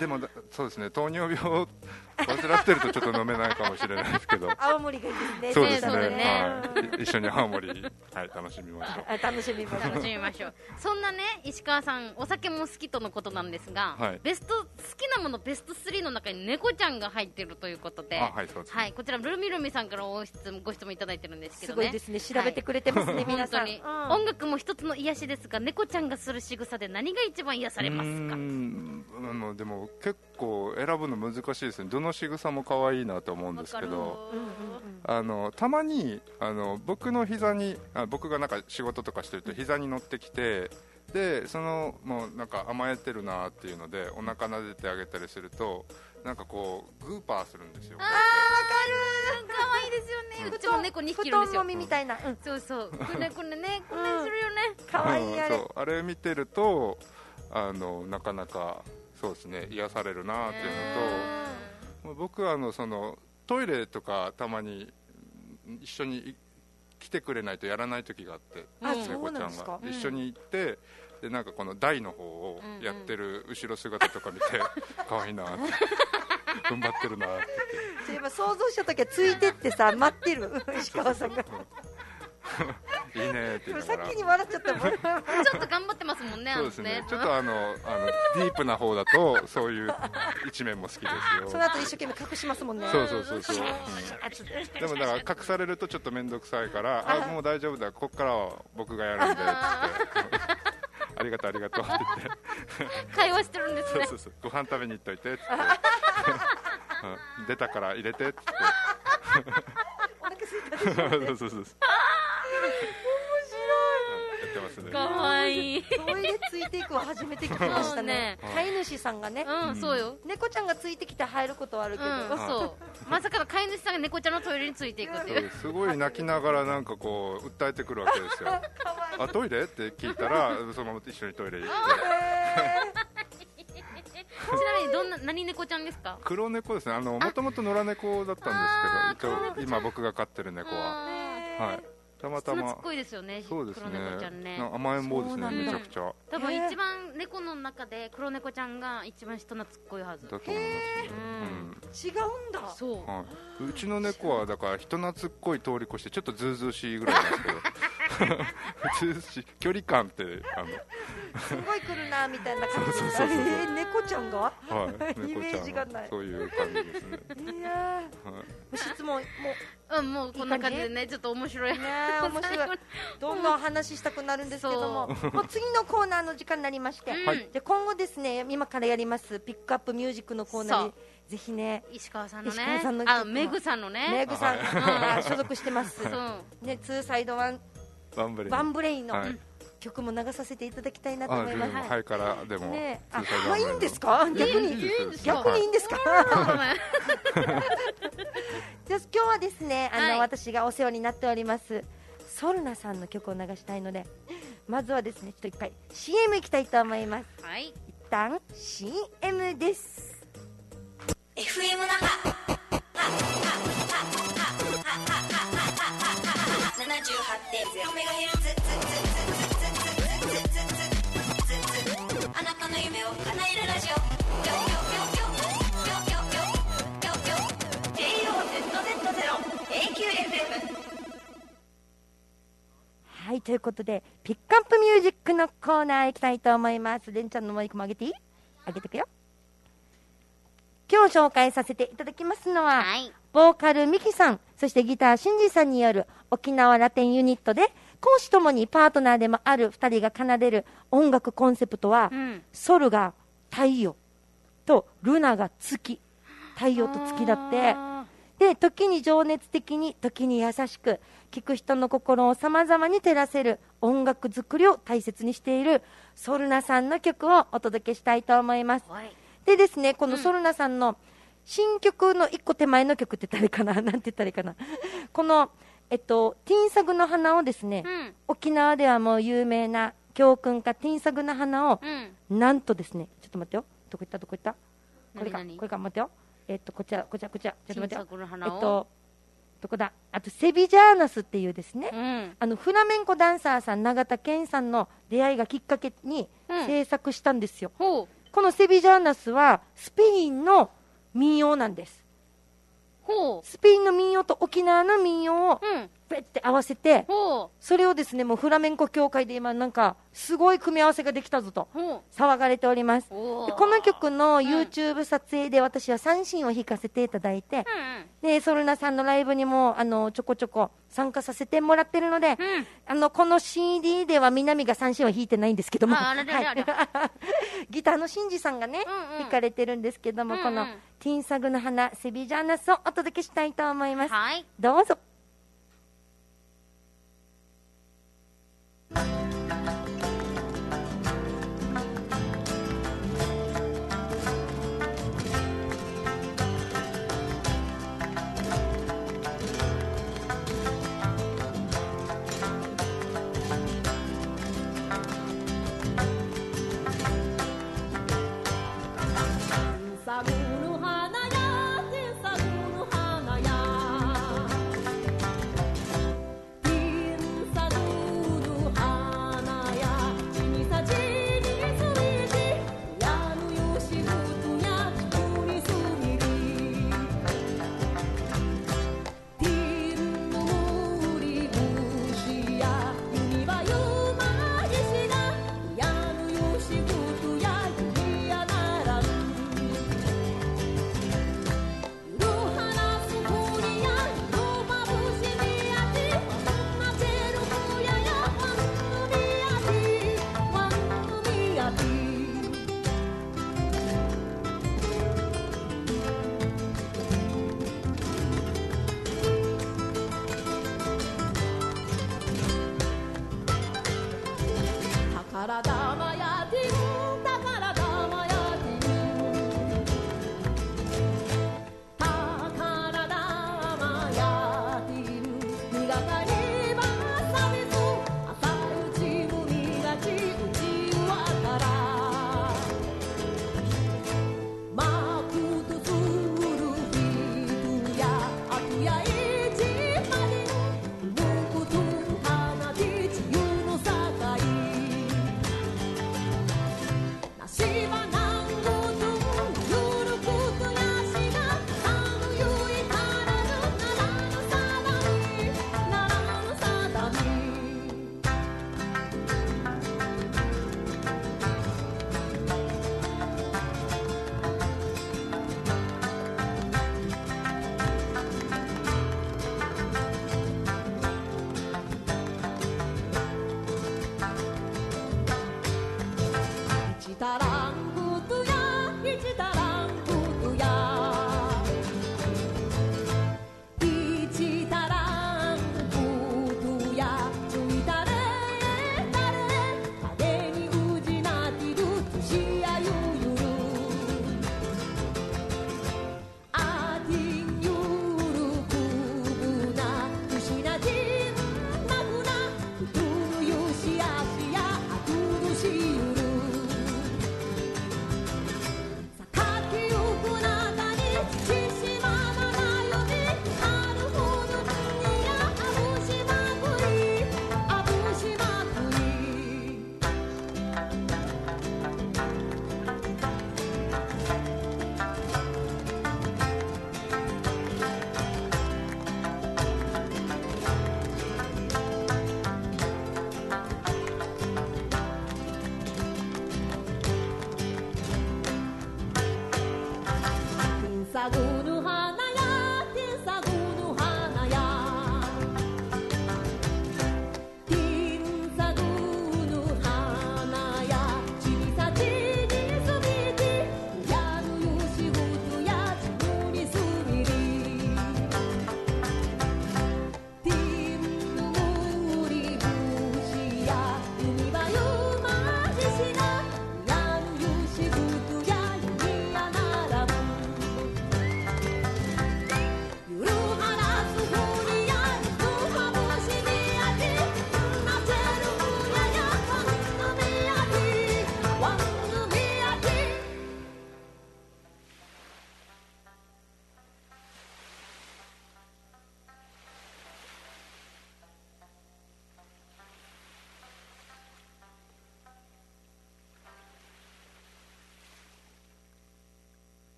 でもそうですね、糖尿病を患ってるとちょっと飲めないかもしれないですけど青森がいいですね。 そうですね、 ねはい、一緒に青森、はい、楽しみましょう。 楽しみましょう。 楽しみましょう。そんなね石川さんお酒も好きとのことなんですが、 はい、 ベスト好きなものベストスリーの中に猫ちゃんが入っているということで、 あ、はい、そうですね、 はい、こちらルミルミさんからご質問ご質問いただいてるんですけどね。 すごいですね、調べてくれてますね、はい、皆さん。 本当に、うん、音楽も一つの癒しですが、猫ちゃんがする仕草で何が一番癒されますか？うーん、あのでも結構選ぶの難しいですね。どの仕草も可愛いなと思うんですけど、あのたまにあの僕の膝にあ僕がなんか仕事とかしてると膝に乗ってきて、でそのもうなんか甘えてるなっていうのでお腹撫でてあげたりすると、なんかこうグーパーするんですよ。 あー、わかる、可愛いですよね。うちも猫にひきいるんですよ。 布団もみみたいな、うん、 そうそう、これこれね、これするよね、 可愛いあれ、 そう、あれ見てるとあのなかなかそうですね、癒されるなっていうのと、僕はあのそのトイレとかたまに一緒に来てくれないとやらない時があって、 あ、 猫ちゃんが一緒に行って、でなんかこの台の方をやってる後ろ姿とか見て、可愛いなって踏ん張ってるなって。 そういえば想像した時はついてってさ待ってる石川さんがいいねって言いながら、 さっきに笑っちゃったもんちょっと頑張ってますもんね。 そうですね、ちょっとあのあのディープな方だとそういう一面も好きですよ。 その後一生懸命隠しますもんね。 そうそうそうそう、うん、でもだから隠されるとちょっと面倒くさいから、あ、もう大丈夫だ、ここからは僕がやるんでってありがとうありがとうって言って会話してるんですね。 そうそうそう、ご飯食べに行っといてってうん、出たから入れてってお腹すいたでしょ、ね、 そうそうそう、面白い、やってますね。 かわいい。 トイレついていくは初めて聞きましたね。飼い主さんがね、 うん、そうよ、 猫ちゃんがついてきて入ることはあるけど、うん、 そうまさかの飼い主さんが猫ちゃんのトイレについていくっていう、 すごい泣きながらなんかこう訴えてくるわけですよあ、トイレって聞いたらそのまま一緒にトイレ行ってちなみにどんな何猫ちゃんですか？ 黒猫ですね。もともと野良猫だったんですけど、一応今僕が飼ってる猫は、はい、たまたま人懐っこいですよね。 そうですね、 黒猫ちゃんね、 甘えん坊ですね、めちゃくちゃ。 多分一番猫の中で黒猫ちゃんが一番人懐っこいはずだと思いますね、 うん、違うんだ。 そう、 はい、うちの猫はだから人懐っこい通り越してちょっとズうずうしいぐらいなんですけどズうずうしい距離感ってあのすごい来るなみたいな感じで、 そうそうそうそう、 えー、猫ちゃんが、はい、イメージがない。 そういう感じですね。 いや、はい、質問もう、うん、もうこんな感じでね、ちょっと面白い、 ね、面白いどんどん話したくなるんですけども、もう次のコーナーの時間になりまして、はい、じゃ今後ですね、今からやりますピックアップミュージックのコーナーにぜひね、 石川さんのね、 石川さんのあ、メグさんのね、 メグさんが所属してますそうね、ツーサイドワンワンブレイン、 ワンブレインの、 はい、 曲も流させていただきたいなと思います。 はい、からでも、 ね、あ、あ、いいんですか？逆に逆にいいんですか？じゃ今日はですね、あの、はい、私がお世話になっておりますソルナさんの曲を流したいので、まずはですね、ちょっと一回 シーエム 行きたいと思います。 はい、 一旦 シーエム です。 エフエム 那覇 ななじゅうはちてんゼロ メガヘルツ、あなたの夢を叶えるラジオ、ジェイオーゼットゼットゼロ エーキューエフエム。 はい、ということでピックアップミュージックのコーナー行きたいと思います。レンちゃんのマイクも上げていい？上げてくよ。今日紹介させていただきますのは、はい、ボーカルミキさん、そしてギターシンジさんによる沖縄ラテンユニットで、講師ともにパートナーでもあるふたりが奏でる音楽コンセプトは、うん、ソルが太陽とルナが月、太陽と月だって。で、時に情熱的に、時に優しく、聴く人の心を様々に照らせる音楽作りを大切にしているソルナさんの曲をお届けしたいと思います。はい、でですね、このソルナさんの新曲の一個手前の曲って誰かななんて言ったらいいかなこの、えっと、ティンサグの花をですね、うん、沖縄ではもう有名な教訓家ティンサグの花を、うん、なんとですね、ちょっと待ってよ、どこ行ったどこ行ったこれか、これか、待ってよ、えっと、こちら、こちら、こちら、ちょっと待ってよ、えっと、どこだ、あとセビジャーナスっていうですね、うん、あのフラメンコダンサーさん永田健さんの出会いがきっかけに制作したんですよ、うん、 このセビジャーナスはスペインの民謡なんです。 ほう。 スペインの民謡と沖縄の民謡をペッて合わせて、 ほう。 それをですね、もうフラメンコ協会で今なんかすごい組み合わせができたぞと騒がれております。でこの曲の YouTube 撮影で私は三振を弾かせていただいて、うん、でソルナさんのライブにもあのちょこちょこ参加させてもらってるので、うん、あのこの シーディー では南が三振は弾いてないんですけども、はい、ギターのシンジさんがね、うんうん、弾かれてるんですけども、うんうん、このティンサグの花セビジャーナスをお届けしたいと思います、はい、どうぞ。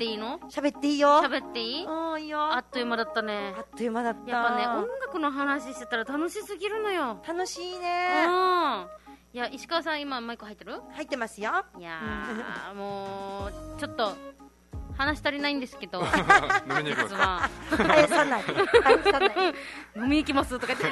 っていいの？ 喋っていいよ。 喋っていい？ うん、いいよ。 あっという間だったね。 あっという間だった。 やっぱね、音楽の話してたら楽しすぎるのよ。 楽しいね。 うん。いや、石川さん今マイク入ってる？ 入ってますよ。 いやーもうちょっと話足りないんですけど飲みに行きますは返さない返さない飲みに行きますとか言って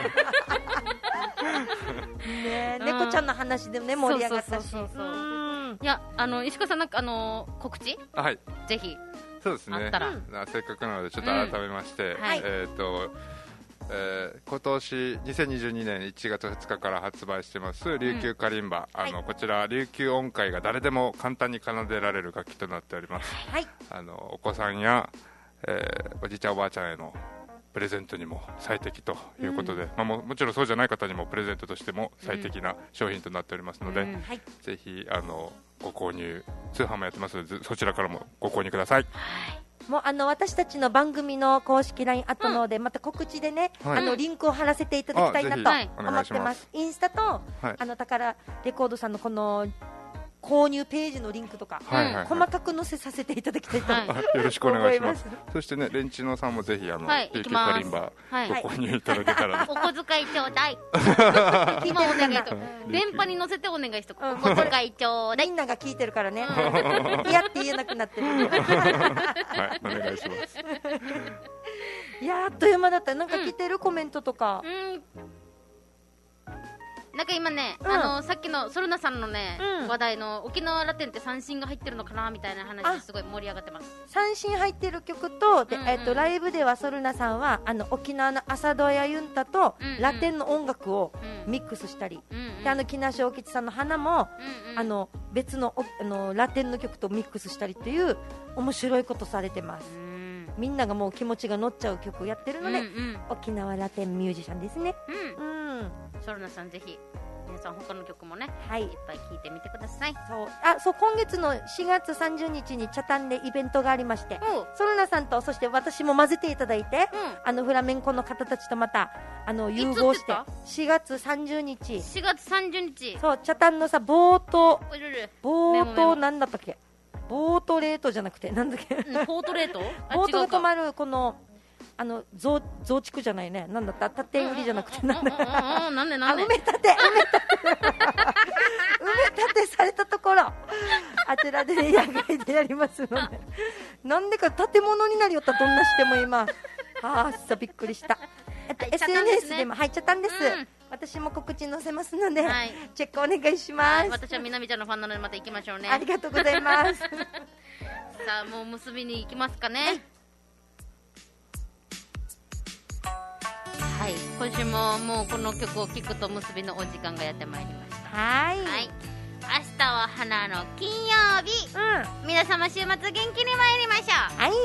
ね、猫ちゃんの話でもね盛り上がったし。 そうそうそうそう。いや、あの石川さんなんかあの告知、 はい、 ぜひ。 そうですね、 あったら、 せっかくなのでちょっと改めまして、 うんはい、 えっ、ー、とえー、今年にせんにじゅうにねんいちがつふつかから発売してます琉球カリンバ、うん、あの、はい、こちら琉球音階が誰でも簡単に奏でられる楽器となっております、はい、あのお子さんや、えー、おじいちゃんおばあちゃんへのプレゼントにも最適ということで、うん、まあ、も, もちろんそうじゃない方にもプレゼントとしても最適な商品となっておりますので、うんうんはい、ぜひあのご購入、通販もやってますのでそちらからもご購入ください。はい、 もうあの私たちの番組の公式 ライン アットので、うん、また告知でね、はい、あのリンクを貼らせていただきたいなと思ってます。インスタと、はい、あの宝レコードさんのこの購入ページのリンクとか、はいはいはい、細かく載せさせていただきたいと思います、 はい、よろしくお願いします。そしてね、レンチノさんもぜひあの、はい、琉球カリンバご購入いただけたら、はい、 お小遣いちょうだい今お願いと電波に乗せてお願いしとく、うん、お小遣いちょうだい。 みんなが聞いてるからね、いやって言えなくなってるはい、 お願いします。 いや、あっという間だった。なんか来てる、うん、コメントとか、うんなんか今ね、うん、あのさっきのソルナさんのね、うん、話題の沖縄ラテンって三振が入ってるのかなみたいな話ですごい盛り上がってます。 三振入ってる曲と、で、うんうん、えっと、ライブではソルナさんはあの沖縄の朝ドヤユンタとラテンの音楽をミックスしたり、うんうん、であの木梨大吉さんの花も、うんうん、あの別のあのラテンの曲とミックスしたりっていう面白いことされてます、うん、みんながもう気持ちが乗っちゃう曲をやってるので、うんうん、沖縄ラテンミュージシャンですね。うん、うん、 ソルナさんぜひ皆さん他の曲もね、はい、いっぱい聴いてみてください。 そう、あ、そう、今月のしがつさんじゅうにちにチャタンでイベントがありまして、ソルナさんとそして私も混ぜていただいて、うん、あのフラメンコの方たちとまたあの融合してしがつさんじゅうにちしがつさんじゅうにちそうチャタンのさ冒頭冒頭なんだったっけ、ボートレートじゃなくてなんだっけ、うん、 ボートレートボートが止まるこのあの 増, 増築じゃないね、なんだった縦売りじゃなくてなんだなんでなんで埋め立て埋め立て埋め立てされたところあちらで野外でやりますのでなんでか建物になりよったらどんなしても今あーっさびっくりした、えっと、エスエヌエス でも入っちゃったんです、うん、私も告知載せますので、はい、チェックお願いします、はい、 私はみなみちゃんのファンなのでまた行きましょうね。 ありがとうございますさあもう結びに行きますかね。はいはい、今週ももうこの曲を聴くと結びのお時間がやってまいりました。 はい、はい、 明日は花の金曜日、うん、皆様週末元気に参りましょう。はい、はい、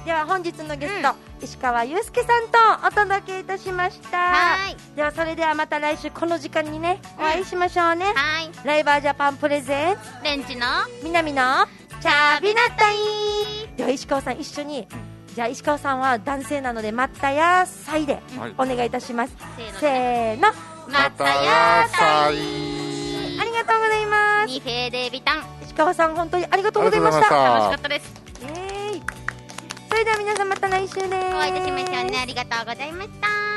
では本日のゲスト、うん、石川祐介さんとお届けいたしました。はい、ではそれではまた来週この時間にね、うん、お会いしましょうね。はい、ライバージャパンプレゼンツレンチの南のチャビナタイ。では石川さん一緒に、じゃあ石川さんは男性なのでまったやさいでお願いいたします、はい、せーの、 まったやさい。 ありがとうございます。 ニフェーデビタン。 石川さん本当にありがとうございました。 楽しかったです。 えー、それでは皆さんまた来週ね。 お会いいたしましょうね。ありがとうございました。